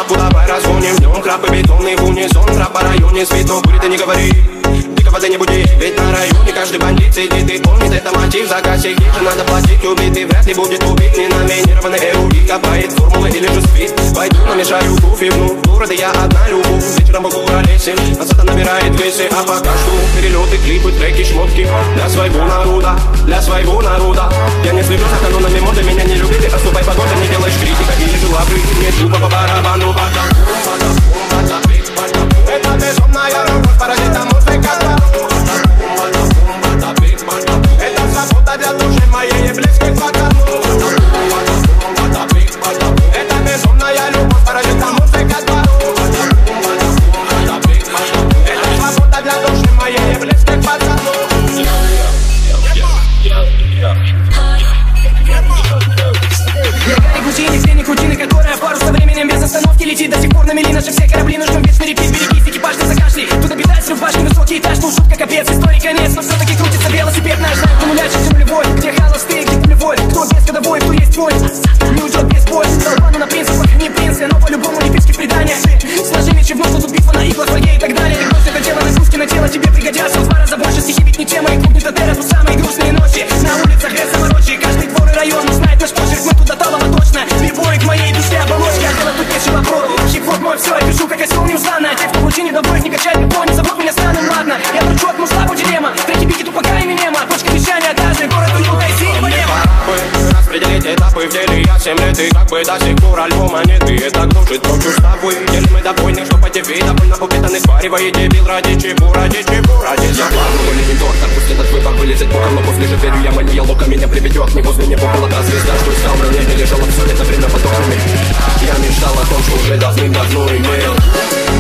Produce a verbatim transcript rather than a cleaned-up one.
лапу давай разгоним. Днем крабы бетонный в унисон. Трап по районе свет, но кури ты не говори. Дико воды не буди, ведь на районе каждый бандит сидит и помнит, это мотив. За косяки же надо платить, убитый вряд ли будет убит. Не номинированный ЭУИ, копает формулы или же спит. Пойду намешаю кофе, ну в городе я одна люблю. Вечером в Куролесе, Асата набирает весе. А пока что перелеты, клипы, треки, шмотки. Для своего народа, для своего народа. Я не слежу за канонами моды, меня не любили. Особой погоды не делаешь критика и жила в жизни. Мне тупо по барабану. Это безумная любовь, паразита музыка. Это свобода для души моей и близких по кому. Это безумная любовь, паразита музыка. Это свобода для души моей и близких по кому. Ключи, нигде не крутины, которая пару со временем без остановки летит. До сих пор на мели наши все корабли, но ждем вечный репит. Берегись, экипаж не закашли. Тут обитает рубашки, высокий этаж. Ну шутка, капец, истории конец. Но все-таки крутится велосипед наш. Знаю, кто нулячий, все нулевой. Где холостые, где пулевой. Кто без ходовой, кто есть твой. Не уйдет без боя. Долбану на принципах, не принцы, но по-любому не писки в преданиях. Сложи мечи в нос, тут битва на иглах, враге и так далее. Ты брось это дело, нагрузки на тело тебе пригодятся. В два раза больше стихи, ведь не тема. И клуб не дотера, тут самые грустные ночи. На улицах без заморочи, каждый двор и район узнает наш почерк. Мы туда талово точно. Бибой к моей душе оболочки, а дело тут пешего проду. Хип-хоп мой, все, я пишу, как осел неустанно. А те, кто в лучине доброй, не качает никто, не зовут меня странным, ладно. Я кручу от муслабу дилемма. Треки бики тупака и минема. Точка вещания, даже город уюта и синего неба. Распределить этапы в деле, я семь лет и как бы до сих пор альбома нет. И это глушит то чувствую. Делим мы довольны, что по тебе довольно попитаны. Сваривай дебил ради чего, ради чего, ради заплану. Вылетит торт, так пусть этот выбор вылезет боком. Но после же верю я, мания лока меня приведет. Не возле него была та звезда, что искал на небе. Лежала все это время под окнами. Я мечтал о том, что уже давным-давно имел.